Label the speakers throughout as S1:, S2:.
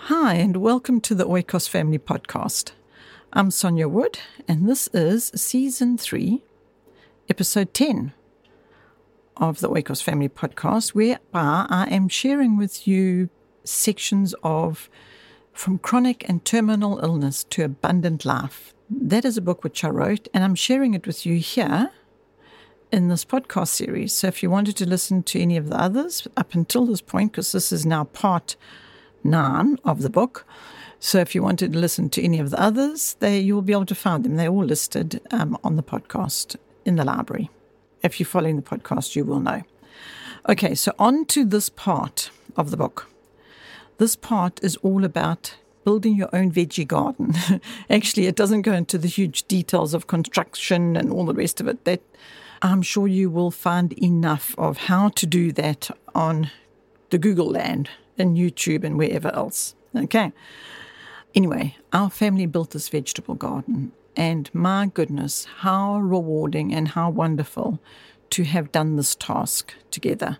S1: Hi, and welcome to the Oikos Family Podcast. I'm Sonia Wood, and this is Season 3, Episode 10 of the Oikos Family Podcast, whereby I am sharing with you sections of From Chronic and Terminal Illness to Abundant Life. That is a book which I wrote, and I'm sharing it with you here in this podcast series. So if you wanted to listen to any of the others up until this point, because this is now part 9 of the book. So if you wanted to listen to any of the others, you will be able to find them. They're all listed on the podcast in the library. If you're following the podcast, you will know. Okay, so on to this part of the book. This part is all about building your own veggie garden. Actually, it doesn't go into the huge details of construction and all the rest of it. That I'm sure you will find enough of how to do that on the Google land and YouTube and wherever else. Okay. Anyway, our family built this vegetable garden, and my goodness, how rewarding and how wonderful to have done this task together.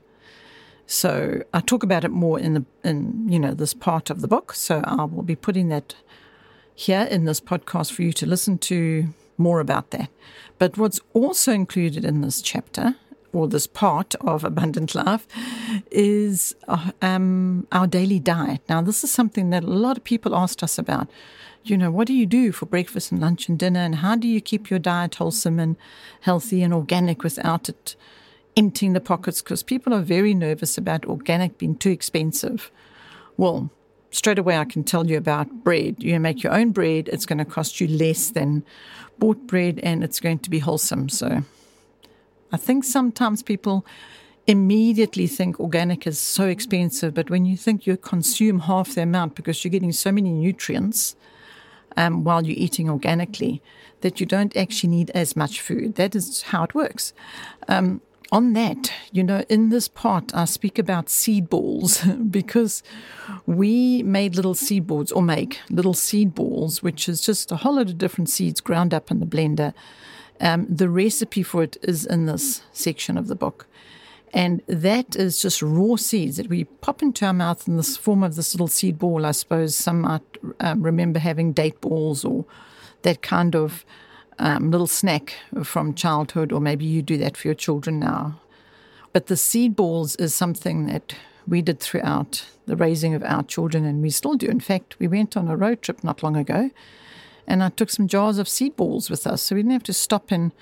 S1: So I talk about it more in this part of the book. So I will be putting that here in this podcast for you to listen to more about that. But what's also included in this chapter, or this part of Abundant Life, is our daily diet. Now, this is something that a lot of people asked us about. You know, what do you do for breakfast and lunch and dinner, and how do you keep your diet wholesome and healthy and organic without it emptying the pockets? Because people are very nervous about organic being too expensive. Well, straight away I can tell you about bread. You make your own bread. It's going to cost you less than bought bread, and it's going to be wholesome. So I think sometimes people immediately think organic is so expensive, but when you think you consume half the amount because you're getting so many nutrients while you're eating organically, that you don't actually need as much food. That is how it works. On that, in this part, I speak about seed balls because we made little seed balls, or make little seed balls, which is just a whole lot of different seeds ground up in the blender. The recipe for it is in this section of the book. And that is just raw seeds that we pop into our mouth in this form of this little seed ball. I suppose some might remember having date balls or that kind of little snack from childhood, or maybe you do that for your children now. But the seed balls is something that we did throughout the raising of our children, and we still do. In fact, we went on a road trip not long ago, and I took some jars of seed balls with us, so we didn't have to stop and,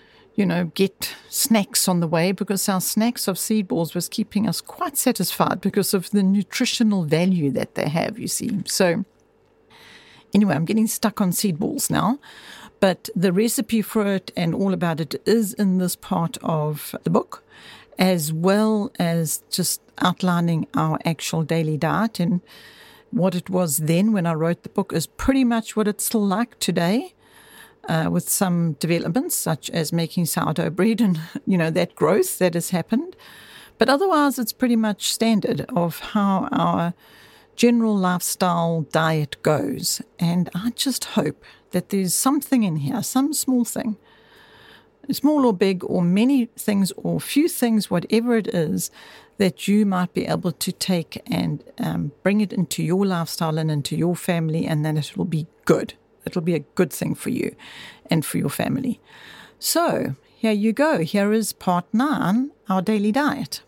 S1: get snacks on the way, because our snacks of seed balls was keeping us quite satisfied because of the nutritional value that they have, you see. So anyway, I'm getting stuck on seed balls now, but the recipe for it and all about it is in this part of the book, as well as just outlining our actual daily diet. And what it was then when I wrote the book is pretty much what it's still like today, with some developments such as making sourdough bread and, that growth that has happened. But otherwise, it's pretty much standard of how our general lifestyle diet goes. And I just hope that there's something in here, some small thing, small or big, or many things, or few things, whatever it is, that you might be able to take and bring it into your lifestyle and into your family, and then it will be good. It'll be a good thing for you and for your family. So here you go. Here is part 9, our daily diet.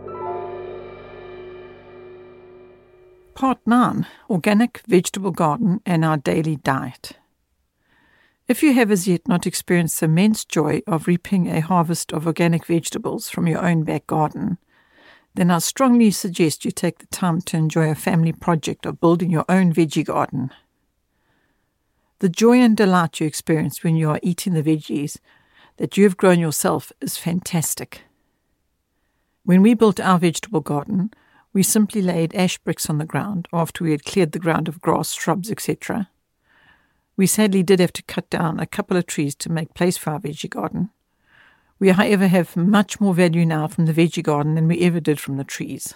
S1: Part 9, Organic Vegetable Garden and Our Daily Diet. If you have as yet not experienced the immense joy of reaping a harvest of organic vegetables from your own back garden, then I strongly suggest you take the time to enjoy a family project of building your own veggie garden. The joy and delight you experience when you are eating the veggies that you have grown yourself is fantastic. When we built our vegetable garden, we simply laid ash bricks on the ground after we had cleared the ground of grass, shrubs, etc. We sadly did have to cut down a couple of trees to make place for our veggie garden. We, however, have much more value now from the veggie garden than we ever did from the trees.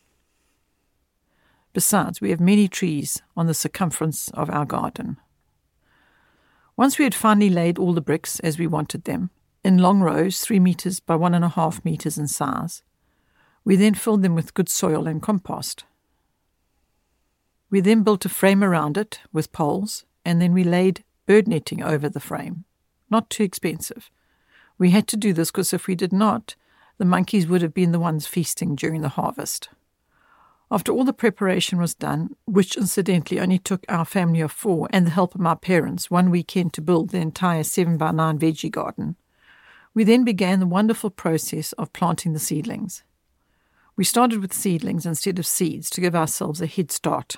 S1: Besides, we have many trees on the circumference of our garden. Once we had finally laid all the bricks as we wanted them, in long rows 3 meters by 1.5 meters in size, we then filled them with good soil and compost. We then built a frame around it with poles, and then we laid bird netting over the frame. Not too expensive. We had to do this because if we did not, the monkeys would have been the ones feasting during the harvest. After all the preparation was done, which incidentally only took our family of 4 and the help of my parents 1 weekend to build the entire 7x9 veggie garden, we then began the wonderful process of planting the seedlings. We started with seedlings instead of seeds to give ourselves a head start.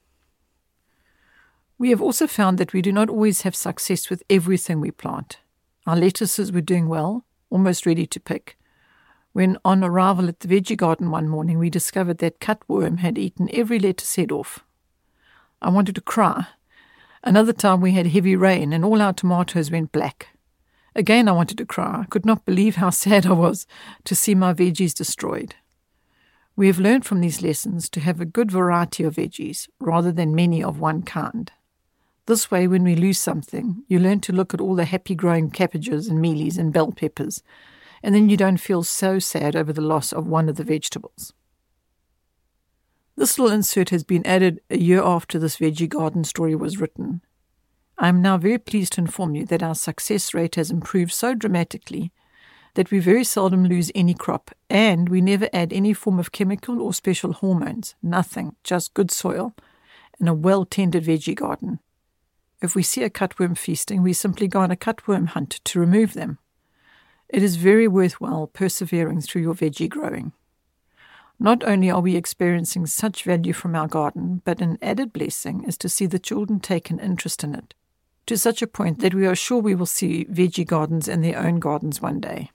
S1: We have also found that we do not always have success with everything we plant. Our lettuces were doing well, almost ready to pick, when on arrival at the veggie garden one morning we discovered that cutworm had eaten every lettuce head off. I wanted to cry. Another time we had heavy rain and all our tomatoes went black. Again I wanted to cry. I could not believe how sad I was to see my veggies destroyed. We have learned from these lessons to have a good variety of veggies rather than many of one kind. This way, when we lose something, you learn to look at all the happy-growing cabbages and mealies and bell peppers, and then you don't feel so sad over the loss of one of the vegetables. This little insert has been added a year after this veggie garden story was written. I am now very pleased to inform you that our success rate has improved so dramatically that we very seldom lose any crop, and we never add any form of chemical or special hormones, nothing, just good soil and a well-tended veggie garden. If we see a cutworm feasting, we simply go on a cutworm hunt to remove them. It is very worthwhile persevering through your veggie growing. Not only are we experiencing such value from our garden, but an added blessing is to see the children take an interest in it, to such a point that we are sure we will see veggie gardens in their own gardens one day.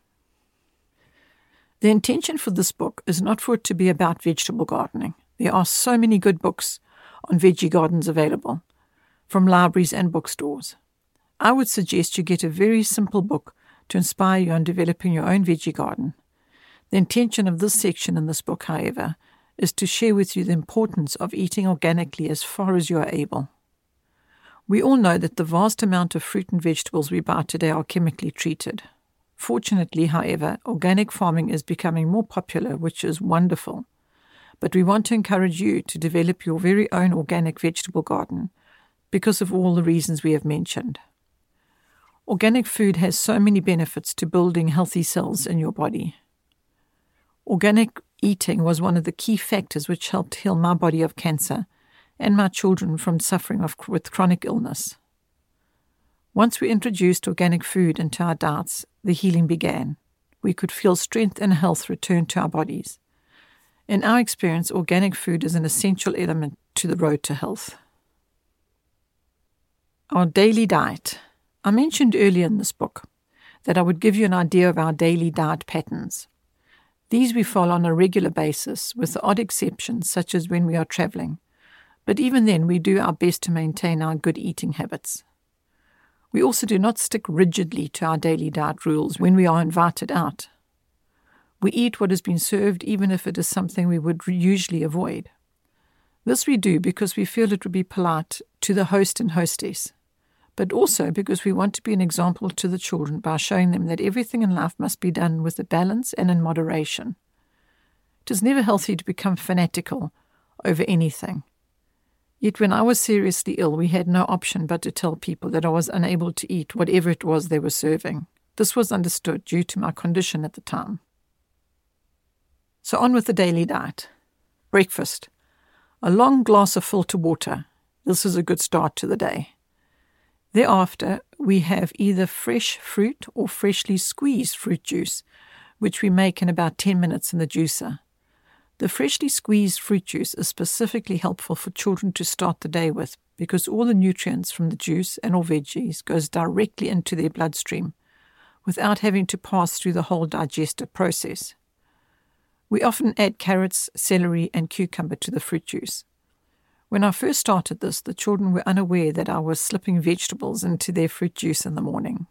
S1: The intention for this book is not for it to be about vegetable gardening. There are so many good books on veggie gardens available, from libraries and bookstores. I would suggest you get a very simple book to inspire you on developing your own veggie garden. The intention of this section in this book, however, is to share with you the importance of eating organically as far as you are able. We all know that the vast amount of fruit and vegetables we buy today are chemically treated. Fortunately, however, organic farming is becoming more popular, which is wonderful. But we want to encourage you to develop your very own organic vegetable garden because of all the reasons we have mentioned. Organic food has so many benefits to building healthy cells in your body. Organic eating was one of the key factors which helped heal my body of cancer and my children from suffering with chronic illness. Once we introduced organic food into our diets, the healing began. We could feel strength and health return to our bodies. In our experience, organic food is an essential element to the road to health. Our daily diet. I mentioned earlier in this book that I would give you an idea of our daily diet patterns. These we follow on a regular basis, with the odd exceptions, such as when we are traveling. But even then, we do our best to maintain our good eating habits. We also do not stick rigidly to our daily diet rules when we are invited out. We eat what has been served, even if it is something we would usually avoid. This we do because we feel it would be polite to the host and hostess, but also because we want to be an example to the children by showing them that everything in life must be done with a balance and in moderation. It is never healthy to become fanatical over anything. Yet when I was seriously ill, we had no option but to tell people that I was unable to eat whatever it was they were serving. This was understood due to my condition at the time. So on with the daily diet. Breakfast. A long glass of filter water. This is a good start to the day. Thereafter, we have either fresh fruit or freshly squeezed fruit juice, which we make in about 10 minutes in the juicer. The freshly squeezed fruit juice is specifically helpful for children to start the day with because all the nutrients from the juice and all veggies goes directly into their bloodstream without having to pass through the whole digestive process. We often add carrots, celery, and cucumber to the fruit juice. When I first started this, the children were unaware that I was slipping vegetables into their fruit juice in the morning.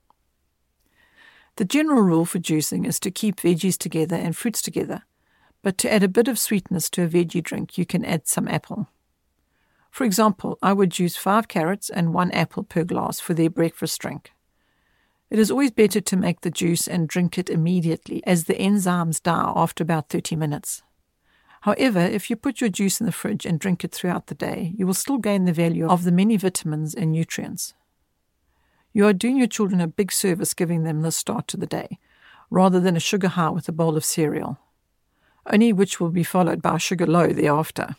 S1: The general rule for juicing is to keep veggies together and fruits together, but to add a bit of sweetness to a veggie drink, you can add some apple. For example, I would juice 5 carrots and 1 apple per glass for their breakfast drink. It is always better to make the juice and drink it immediately, as the enzymes die after about 30 minutes. However, if you put your juice in the fridge and drink it throughout the day, you will still gain the value of the many vitamins and nutrients. You are doing your children a big service giving them the start to the day, rather than a sugar high with a bowl of cereal, only which will be followed by a sugar low thereafter.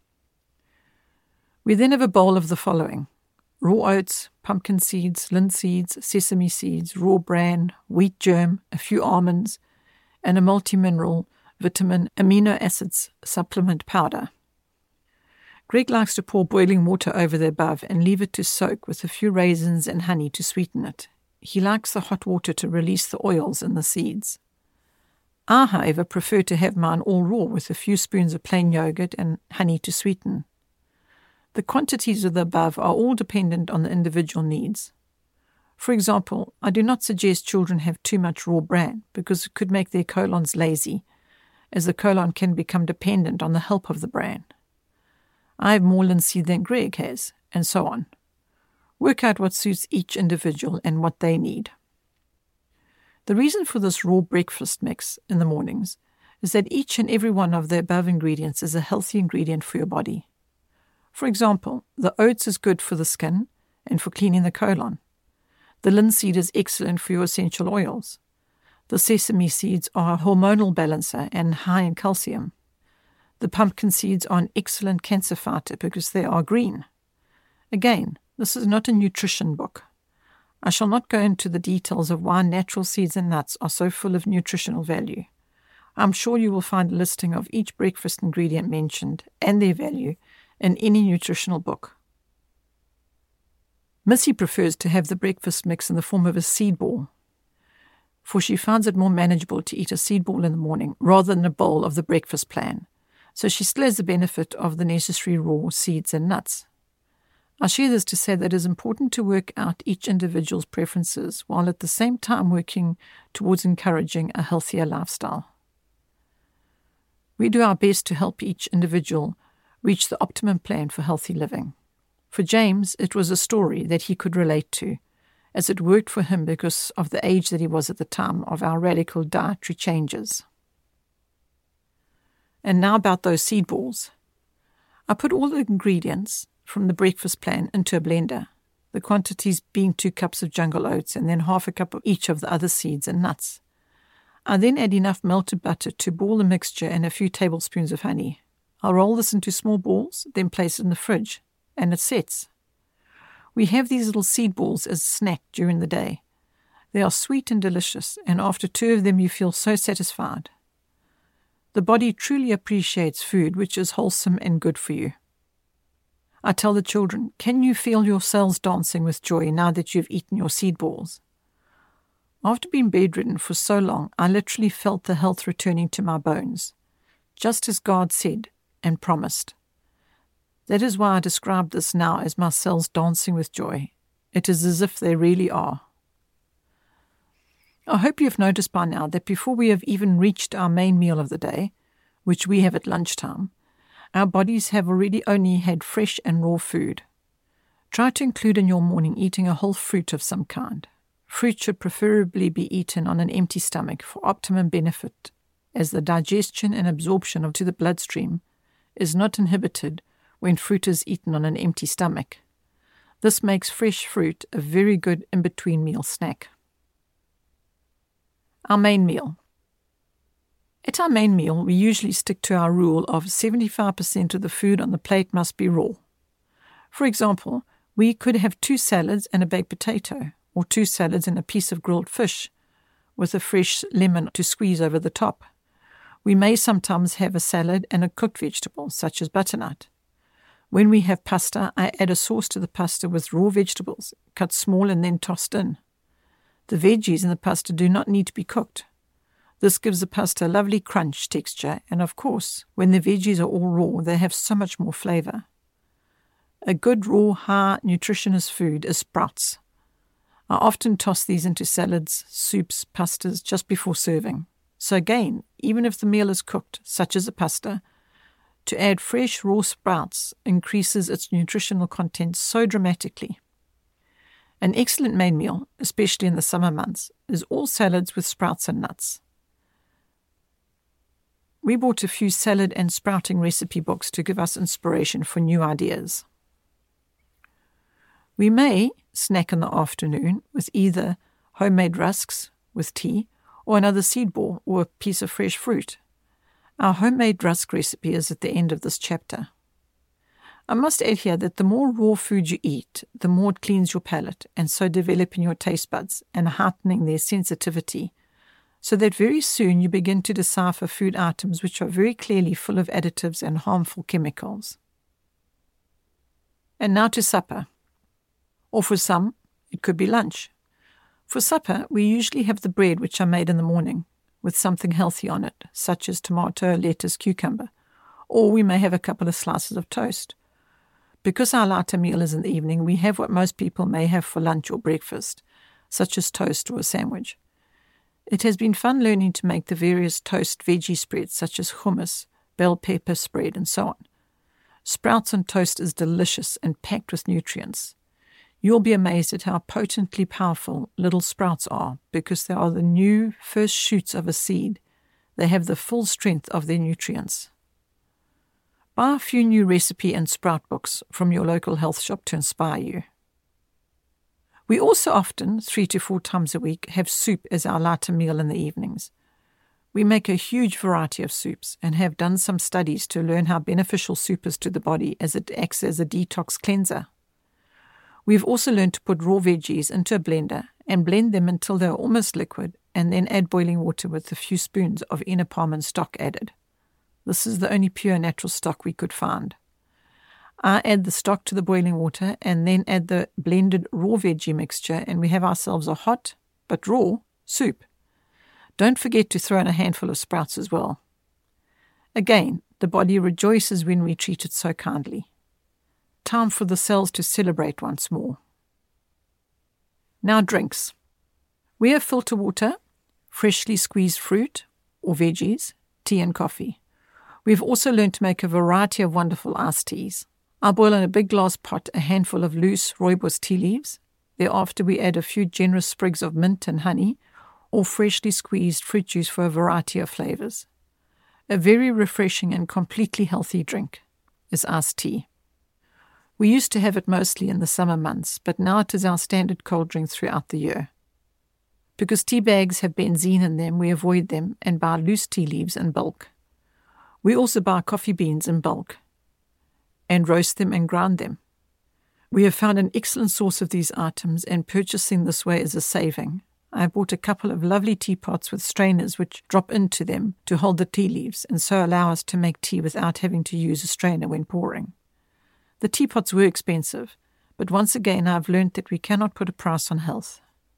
S1: We then have a bowl of the following: raw oats, pumpkin seeds, linseeds, sesame seeds, raw bran, wheat germ, a few almonds, and a multi-mineral vitamin amino acids supplement powder. Greg likes to pour boiling water over the above and leave it to soak with a few raisins and honey to sweeten it. He likes the hot water to release the oils in the seeds. I, however, prefer to have mine all raw with a few spoons of plain yogurt and honey to sweeten. The quantities of the above are all dependent on the individual needs. For example, I do not suggest children have too much raw bran because it could make their colons lazy, as the colon can become dependent on the help of the bran. I have more linseed than Greg has, and so on. Work out what suits each individual and what they need. The reason for this raw breakfast mix in the mornings is that each and every one of the above ingredients is a healthy ingredient for your body. For example, the oats is good for the skin and for cleaning the colon. The linseed is excellent for your essential oils. The sesame seeds are a hormonal balancer and high in calcium. The pumpkin seeds are an excellent cancer fighter because they are green. Again, this is not a nutrition book. I shall not go into the details of why natural seeds and nuts are so full of nutritional value. I'm sure you will find a listing of each breakfast ingredient mentioned and their value in any nutritional book. Missy prefers to have the breakfast mix in the form of a seed ball, for she finds it more manageable to eat a seed ball in the morning rather than a bowl of the breakfast plan, so she still has the benefit of the necessary raw seeds and nuts. I share this to say that it is important to work out each individual's preferences while at the same time working towards encouraging a healthier lifestyle. We do our best to help each individual reach the optimum plan for healthy living. For James, it was a story that he could relate to, as it worked for him because of the age that he was at the time of our radical dietary changes. And now about those seed balls. I put all the ingredients from the breakfast plan into a blender, the quantities being 2 cups of jungle oats and then half a cup of each of the other seeds and nuts. I then add enough melted butter to ball the mixture and a few tablespoons of honey. I'll roll this into small balls, then place it in the fridge, and it sets. We have these little seed balls as a snack during the day. They are sweet and delicious, and after 2 of them you feel so satisfied. The body truly appreciates food which is wholesome and good for you. I tell the children, can you feel your cells dancing with joy now that you've eaten your seed balls? After being bedridden for so long, I literally felt the health returning to my bones, just as God said and promised. That is why I describe this now as my cells dancing with joy. It is as if they really are. I hope you have noticed by now that before we have even reached our main meal of the day, which we have at lunchtime, our bodies have already only had fresh and raw food. Try to include in your morning eating a whole fruit of some kind. Fruit should preferably be eaten on an empty stomach for optimum benefit, as the digestion and absorption to the bloodstream is not inhibited when fruit is eaten on an empty stomach. This makes fresh fruit a very good in-between meal snack. Our main meal. At our main meal, we usually stick to our rule of 75% of the food on the plate must be raw. For example, we could have 2 salads and a baked potato, or 2 salads and a piece of grilled fish, with a fresh lemon to squeeze over the top. We may sometimes have a salad and a cooked vegetable, such as butternut. When we have pasta, I add a sauce to the pasta with raw vegetables, cut small and then tossed in. The veggies in the pasta do not need to be cooked. This gives the pasta a lovely crunch texture, and of course, when the veggies are all raw, they have so much more flavor. A good raw, high nutritionist food is sprouts. I often toss these into salads, soups, pastas just before serving. So again, even if the meal is cooked, such as a pasta, to add fresh raw sprouts increases its nutritional content so dramatically. An excellent main meal, especially in the summer months, is all salads with sprouts and nuts. we bought a few salad and sprouting recipe books to give us inspiration for new ideas. We may snack in the afternoon with either homemade rusks with tea or another seed ball or a piece of fresh fruit. Our homemade rusk recipe is at the end of this chapter. I must add here that the more raw food you eat, the more it cleans your palate and so developing your taste buds and heightening their sensitivity, so that very soon you begin to decipher food items which are very clearly full of additives and harmful chemicals. And now to supper. Or for some, it could be lunch. For supper, we usually have the bread which I made in the morning, with something healthy on it, such as tomato, lettuce, cucumber, or we may have a couple of slices of toast. Because our lighter meal is in the evening, we have what most people may have for lunch or breakfast, such as toast or a sandwich. It has been fun learning to make the various toast veggie spreads such as hummus, bell pepper spread, and so on. Sprouts on toast is delicious and packed with nutrients. You'll be amazed at how potently powerful little sprouts are because they are the new first shoots of a seed. They have the full strength of their nutrients. Buy a few new recipe and sprout books from your local health shop to inspire you. We also often, 3 to 4 times a week, have soup as our lighter meal in the evenings. We make a huge variety of soups and have done some studies to learn how beneficial soup is to the body as it acts as a detox cleanser. We've also learned to put raw veggies into a blender and blend them until they are almost liquid and then add boiling water with a few spoons of inner palm and stock added. This is the only pure natural stock we could find. I add the stock to the boiling water and then add the blended raw veggie mixture and we have ourselves a hot, but raw, soup. Don't forget to throw in a handful of sprouts as well. Again, the body rejoices when we treat it so kindly. Time for the cells to celebrate once more. Now drinks. We have filter water, freshly squeezed fruit or veggies, tea and coffee. We've also learned to make a variety of wonderful iced teas. I boil in a big glass pot a handful of loose rooibos tea leaves. Thereafter we add a few generous sprigs of mint and honey or freshly squeezed fruit juice for a variety of flavors. A very refreshing and completely healthy drink is iced tea. We used to have it mostly in the summer months, but now it is our standard cold drink throughout the year. Because tea bags have benzene in them, we avoid them and buy loose tea leaves in bulk. We also buy coffee beans in bulk and roast them and grind them. We have found an excellent source of these items and purchasing this way is a saving. I have bought a couple of lovely teapots with strainers which drop into them to hold the tea leaves and so allow us to make tea without having to use a strainer when pouring. The teapots were expensive, but once again I have learned that we cannot put a price on health.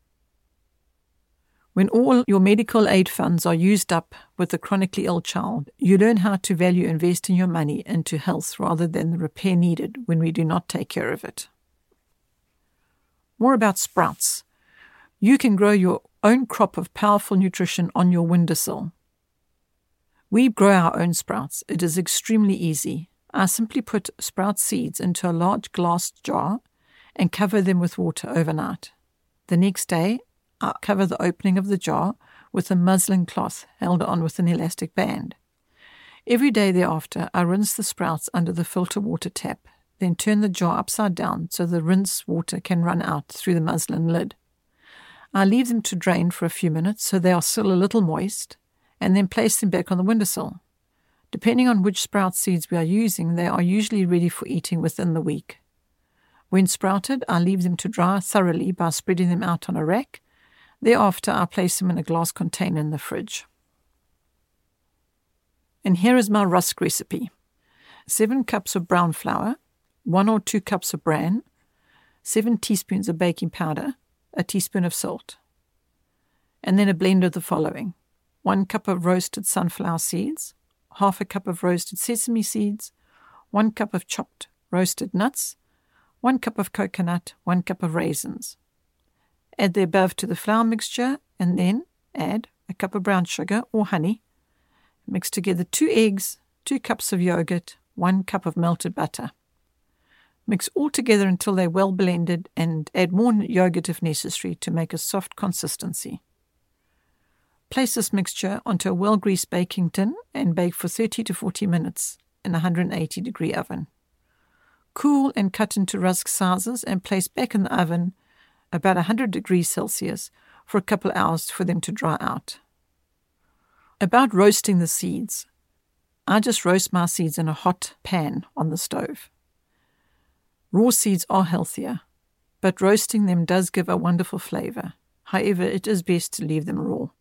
S1: When all your medical aid funds are used up with a chronically ill child, you learn how to value investing your money into health rather than the repair needed when we do not take care of it. More about sprouts. You can grow your own crop of powerful nutrition on your windowsill. We grow our own sprouts. It is extremely easy. I simply put sprout seeds into a large glass jar and cover them with water overnight. The next day, I cover the opening of the jar with a muslin cloth held on with an elastic band. Every day thereafter, I rinse the sprouts under the filter water tap, then turn the jar upside down so the rinse water can run out through the muslin lid. I leave them to drain for a few minutes so they are still a little moist, and then place them back on the windowsill. Depending on which sprout seeds we are using, they are usually ready for eating within the week. When sprouted, I leave them to dry thoroughly by spreading them out on a rack. Thereafter, I place them in a glass container in the fridge. And here is my rusk recipe. 7 cups of brown flour, 1 or 2 cups of bran, 7 teaspoons of baking powder, a teaspoon of salt. And then a blend of the following: 1 cup of roasted sunflower seeds, half a cup of roasted sesame seeds, 1 cup of chopped roasted nuts, 1 cup of coconut, 1 cup of raisins. Add the above to the flour mixture and then add a cup of brown sugar or honey. Mix together 2 eggs, 2 cups of yogurt, 1 cup of melted butter. Mix all together until they're well blended and add more yogurt if necessary to make a soft consistency. Place this mixture onto a well-greased baking tin and bake for 30 to 40 minutes in a 180-degree oven. Cool and cut into rusk sizes and place back in the oven about 100 degrees Celsius for a couple hours for them to dry out. About roasting the seeds. I just roast my seeds in a hot pan on the stove. Raw seeds are healthier, but roasting them does give a wonderful flavor. However, it is best to leave them raw.